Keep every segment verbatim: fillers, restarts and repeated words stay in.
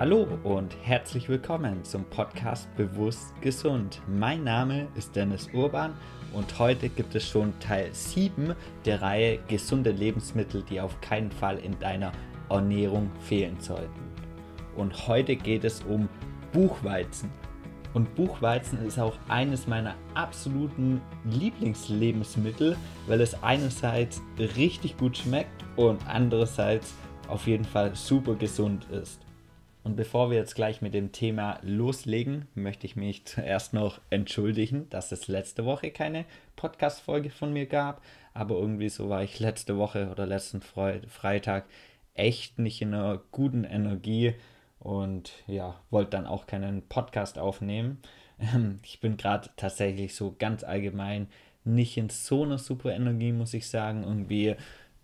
Hallo und herzlich willkommen zum Podcast Bewusst Gesund. Mein Name ist Dennis Urban und heute gibt es schon Teil sieben der Reihe Gesunde Lebensmittel, die auf keinen Fall in deiner Ernährung fehlen sollten. Und heute geht es um Buchweizen. Und Buchweizen ist auch eines meiner absoluten Lieblingslebensmittel, weil es einerseits richtig gut schmeckt und andererseits auf jeden Fall super gesund ist. Und bevor wir jetzt gleich mit dem Thema loslegen, möchte ich mich zuerst noch entschuldigen, dass es letzte Woche keine Podcast-Folge von mir gab. Aber irgendwie so war ich letzte Woche oder letzten Freitag echt nicht in einer guten Energie und ja, wollte dann auch keinen Podcast aufnehmen. Ich bin gerade tatsächlich so ganz allgemein nicht in so einer super Energie, muss ich sagen. Irgendwie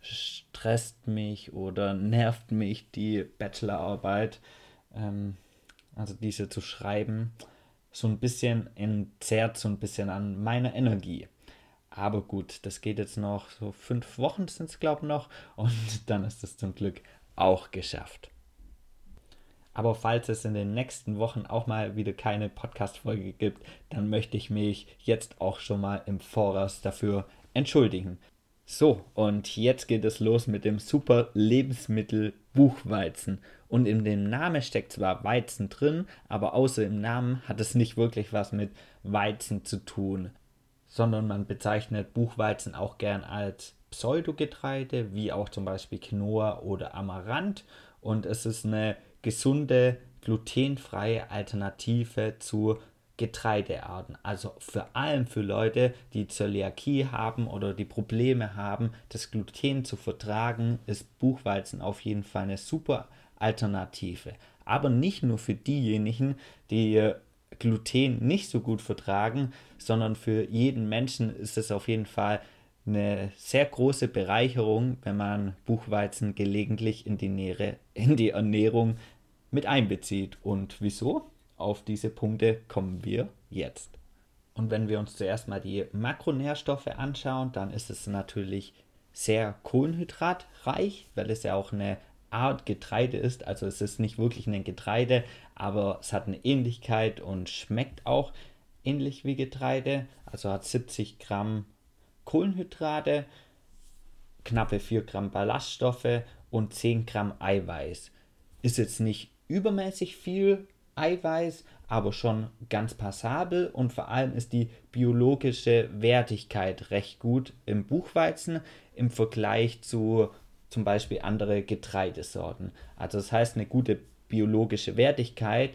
stresst mich oder nervt mich die Bachelorarbeit, ähm, also diese zu schreiben, so ein bisschen entzerrt so ein bisschen an meiner Energie. Aber gut, das geht jetzt noch so fünf Wochen sind es glaube ich noch und dann ist es zum Glück auch geschafft. Aber falls es in den nächsten Wochen auch mal wieder keine Podcast-Folge gibt, dann möchte ich mich jetzt auch schon mal im Voraus dafür entschuldigen. So, und jetzt geht es los mit dem super Lebensmittel Buchweizen. Und in dem Namen steckt zwar Weizen drin, aber außer im Namen hat es nicht wirklich was mit Weizen zu tun, sondern man bezeichnet Buchweizen auch gern als Pseudogetreide, wie auch zum Beispiel Quinoa oder Amaranth. Und es ist eine gesunde, glutenfreie Alternative zu Getreidearten. Also vor allem für Leute, die Zöliakie haben oder die Probleme haben, das Gluten zu vertragen, ist Buchweizen auf jeden Fall eine super Alternative. Aber nicht nur für diejenigen, die Gluten nicht so gut vertragen, sondern für jeden Menschen ist es auf jeden Fall eine sehr große Bereicherung, wenn man Buchweizen gelegentlich in die, Nähe, in die Ernährung mit einbezieht. Und wieso? Auf diese Punkte kommen wir jetzt. Und wenn wir uns zuerst mal die Makronährstoffe anschauen, dann ist es natürlich sehr kohlenhydratreich, weil es ja auch eine Art Getreide ist. Also es ist nicht wirklich ein Getreide, aber es hat eine Ähnlichkeit und schmeckt auch ähnlich wie Getreide. Also hat siebzig Gramm Kohlenhydrate, knappe vier Gramm Ballaststoffe und zehn Gramm Eiweiß. Ist jetzt nicht übermäßig viel Eiweiß, aber schon ganz passabel und vor allem ist die biologische Wertigkeit recht gut im Buchweizen im Vergleich zu zum Beispiel andere Getreidesorten. Also das heißt, eine gute biologische Wertigkeit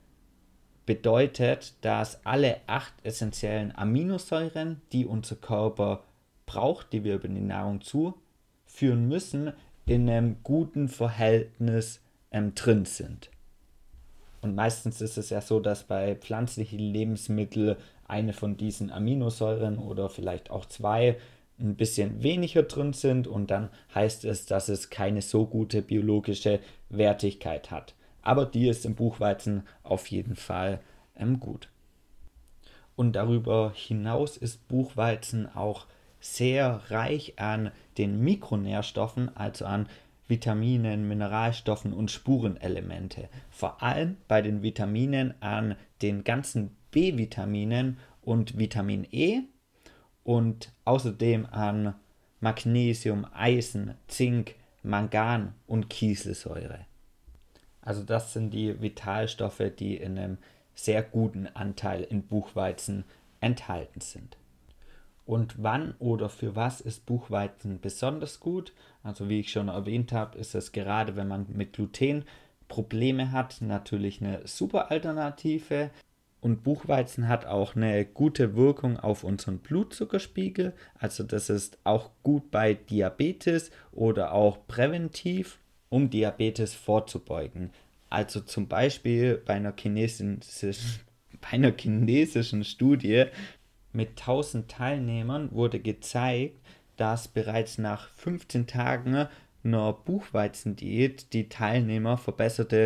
bedeutet, dass alle acht essentiellen Aminosäuren, die unser Körper braucht, die wir über die Nahrung zuführen müssen, in einem guten Verhältnis ähm, drin sind. Und meistens ist es ja so, dass bei pflanzlichen Lebensmitteln eine von diesen Aminosäuren oder vielleicht auch zwei ein bisschen weniger drin sind und dann heißt es, dass es keine so gute biologische Wertigkeit hat. Aber die ist im Buchweizen auf jeden Fall ähm, gut. Und darüber hinaus ist Buchweizen auch sehr reich an den Mikronährstoffen, also an Vitaminen, Mineralstoffen und Spurenelemente. Vor allem bei den Vitaminen an den ganzen B-Vitaminen und Vitamin E und außerdem an Magnesium, Eisen, Zink, Mangan und Kieselsäure. Also das sind die Vitalstoffe, die in einem sehr guten Anteil in Buchweizen enthalten sind. Und wann oder für was ist Buchweizen besonders gut? Also wie ich schon erwähnt habe, ist es gerade, wenn man mit Gluten Probleme hat, natürlich eine super Alternative. Und Buchweizen hat auch eine gute Wirkung auf unseren Blutzuckerspiegel. Also das ist auch gut bei Diabetes oder auch präventiv, um Diabetes vorzubeugen. Also zum Beispiel bei einer chinesischen, bei einer chinesischen Studie mit tausend Teilnehmern wurde gezeigt, dass bereits nach fünfzehn Tagen einer Buchweizendiät die Teilnehmer verbesserte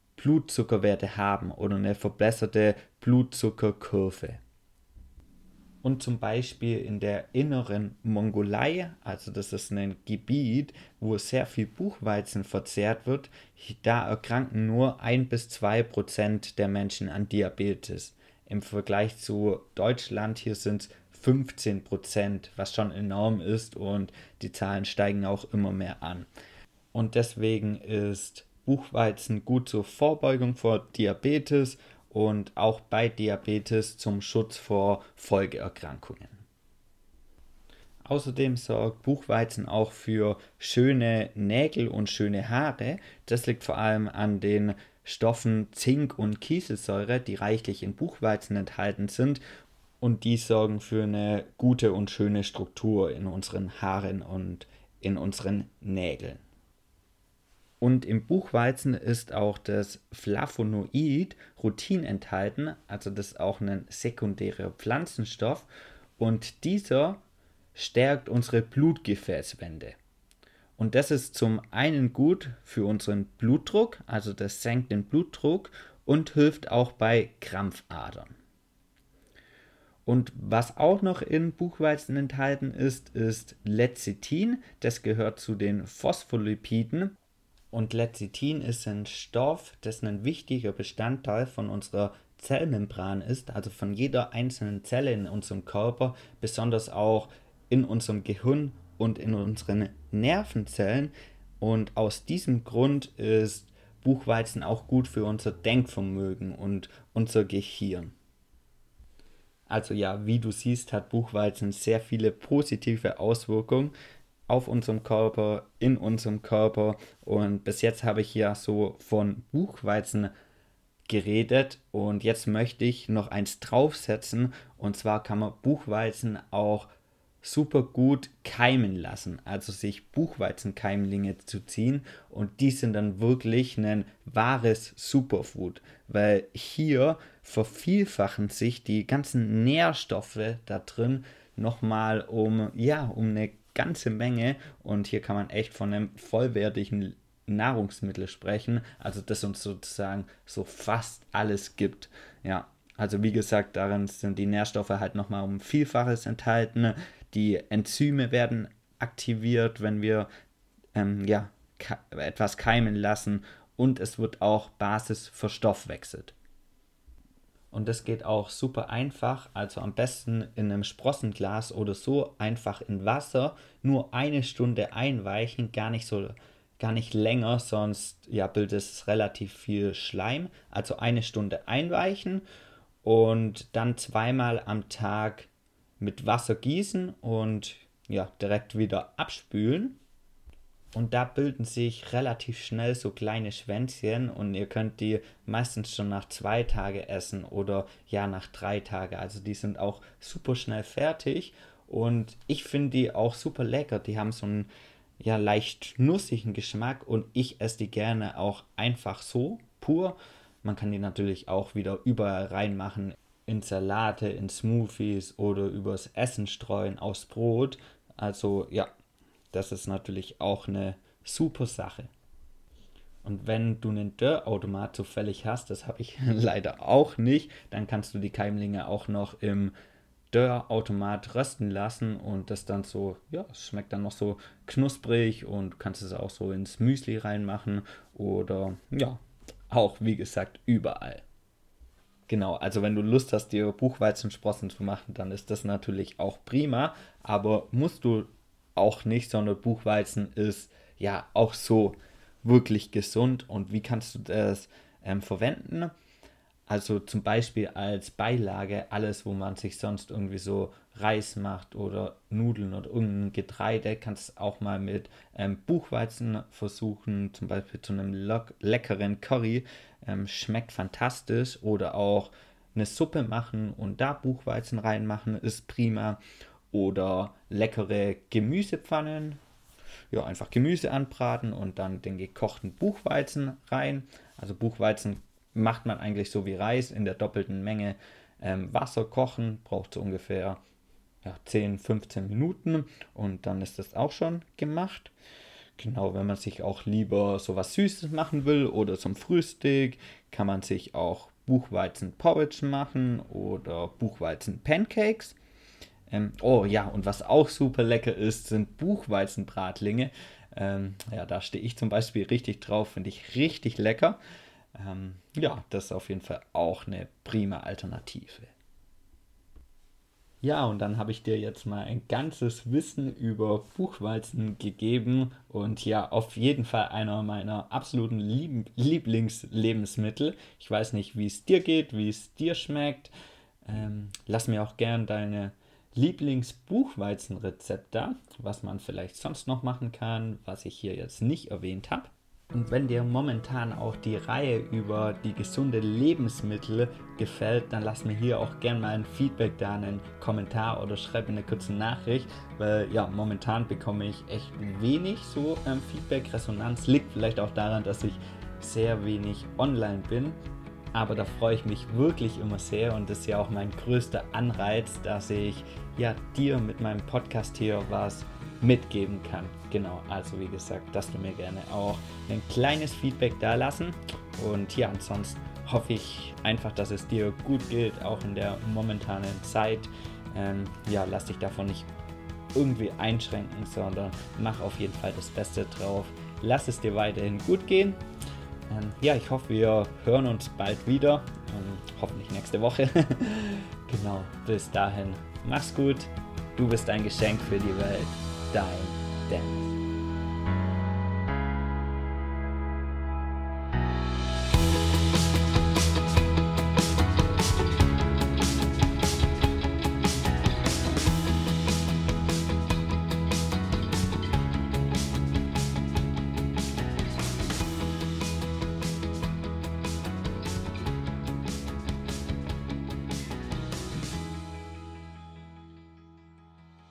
Blutzuckerwerte haben oder eine verbesserte Blutzuckerkurve. Und zum Beispiel in der inneren Mongolei, also das ist ein Gebiet, wo sehr viel Buchweizen verzehrt wird, da erkranken nur ein bis zwei Prozent der Menschen an Diabetes. Im Vergleich zu Deutschland hier sind es fünfzehn Prozent, was schon enorm ist, und die Zahlen steigen auch immer mehr an. Und deswegen ist Buchweizen gut zur Vorbeugung vor Diabetes und auch bei Diabetes zum Schutz vor Folgeerkrankungen. Außerdem sorgt Buchweizen auch für schöne Nägel und schöne Haare. Das liegt vor allem an den Stoffen Zink und Kieselsäure, die reichlich in Buchweizen enthalten sind, und die sorgen für eine gute und schöne Struktur in unseren Haaren und in unseren Nägeln. Und im Buchweizen ist auch das Flavonoid Rutin enthalten, also das ist auch ein sekundärer Pflanzenstoff, und dieser stärkt unsere Blutgefäßwände. Und das ist zum einen gut für unseren Blutdruck, also das senkt den Blutdruck und hilft auch bei Krampfadern. Und was auch noch in Buchweizen enthalten ist, ist Lecithin. Das gehört zu den Phospholipiden. Und Lecithin ist ein Stoff, das ein wichtiger Bestandteil von unserer Zellmembran ist, also von jeder einzelnen Zelle in unserem Körper, besonders auch in unserem Gehirn und in unseren Nervenzellen. Und aus diesem Grund ist Buchweizen auch gut für unser Denkvermögen und unser Gehirn. Also ja, wie du siehst, hat Buchweizen sehr viele positive Auswirkungen auf unserem Körper, in unserem Körper, und bis jetzt habe ich ja so von Buchweizen geredet und jetzt möchte ich noch eins draufsetzen, und zwar kann man Buchweizen auch super gut keimen lassen, also sich Buchweizenkeimlinge zu ziehen, und die sind dann wirklich ein wahres Superfood, weil hier vervielfachen sich die ganzen Nährstoffe da drin nochmal um, ja, um eine ganze Menge, und hier kann man echt von einem vollwertigen Nahrungsmittel sprechen, also das uns sozusagen so fast alles gibt. Ja, also wie gesagt, darin sind die Nährstoffe halt nochmal um Vielfaches enthalten. Die Enzyme werden aktiviert, wenn wir ähm, ja, ke- etwas keimen lassen, und es wird auch Basis verstoffwechselt. Und das geht auch super einfach, also am besten in einem Sprossenglas oder so, einfach in Wasser, nur eine Stunde einweichen, gar nicht so, gar nicht länger, sonst ja, bildet es relativ viel Schleim. Also eine Stunde einweichen und dann zweimal am Tag mit Wasser gießen und ja, direkt wieder abspülen. Und da bilden sich relativ schnell so kleine Schwänzchen, und ihr könnt die meistens schon nach zwei Tagen essen oder ja nach drei Tagen. Also die sind auch super schnell fertig, und ich finde die auch super lecker. Die haben so einen ja leicht nussigen Geschmack, und ich esse die gerne auch einfach so, pur. Man kann die natürlich auch wieder überall reinmachen, in Salate, in Smoothies oder übers Essen streuen, aufs Brot. Also ja, das ist natürlich auch eine super Sache. Und wenn du einen Dörrautomat zufällig hast, das habe ich leider auch nicht, dann kannst du die Keimlinge auch noch im Dörrautomat rösten lassen, und das dann so, ja, es schmeckt dann noch so knusprig, und du kannst es auch so ins Müsli reinmachen oder ja, auch wie gesagt überall. Genau, also wenn du Lust hast, dir Buchweizensprossen zu machen, dann ist das natürlich auch prima, aber musst du auch nicht, sondern Buchweizen ist ja auch so wirklich gesund. Und wie kannst du das ähm, verwenden? Also zum Beispiel als Beilage, alles, wo man sich sonst irgendwie so Reis macht oder Nudeln oder irgendein Getreide, kannst du auch mal mit ähm, Buchweizen versuchen, zum Beispiel zu einem lock- leckeren Curry, ähm, schmeckt fantastisch, oder auch eine Suppe machen und da Buchweizen reinmachen, ist prima, oder leckere Gemüsepfannen, ja, einfach Gemüse anbraten und dann den gekochten Buchweizen rein. Also Buchweizen macht man eigentlich so wie Reis in der doppelten Menge ähm, Wasser kochen, braucht so ungefähr ja, zehn, fünfzehn Minuten, und dann ist das auch schon gemacht. Genau, wenn man sich auch lieber so was Süßes machen will oder zum Frühstück, kann man sich auch Buchweizen-Porridge machen oder Buchweizen-Pancakes. Ähm, oh ja, und was auch super lecker ist, sind Buchweizenbratlinge. Ähm, ja, da stehe ich zum Beispiel richtig drauf, finde ich richtig lecker. Ähm, ja, das ist auf jeden Fall auch eine prima Alternative. Ja, und dann habe ich dir jetzt mal ein ganzes Wissen über Buchweizen gegeben und ja, auf jeden Fall einer meiner absoluten Lieb Lieblingslebensmittel. Ich weiß nicht, wie es dir geht, wie es dir schmeckt. Ähm, lass mir auch gern deine Lieblingsbuchweizenrezept da, was man vielleicht sonst noch machen kann, was ich hier jetzt nicht erwähnt habe. Und wenn dir momentan auch die Reihe über die gesunde Lebensmittel gefällt, dann lass mir hier auch gerne mal ein Feedback da, einen Kommentar oder schreib mir eine kurze Nachricht, weil ja, momentan bekomme ich echt wenig so ähm, Feedback, Resonanz, liegt vielleicht auch daran, dass ich sehr wenig online bin, aber da freue ich mich wirklich immer sehr und das ist ja auch mein größter Anreiz, dass ich ja dir mit meinem Podcast hier was mitgeben kann. Genau, also wie gesagt, dass du mir gerne auch ein kleines Feedback da lassen und ja, ansonsten hoffe ich einfach, dass es dir gut geht, auch in der momentanen Zeit. Ähm, ja, lass dich davon nicht irgendwie einschränken, sondern mach auf jeden Fall das Beste drauf. Lass es dir weiterhin gut gehen. Ähm, ja, ich hoffe, wir hören uns bald wieder. Ähm, hoffentlich nächste Woche. Genau, bis dahin. Mach's gut. Du bist ein Geschenk für die Welt. Dein Dennis.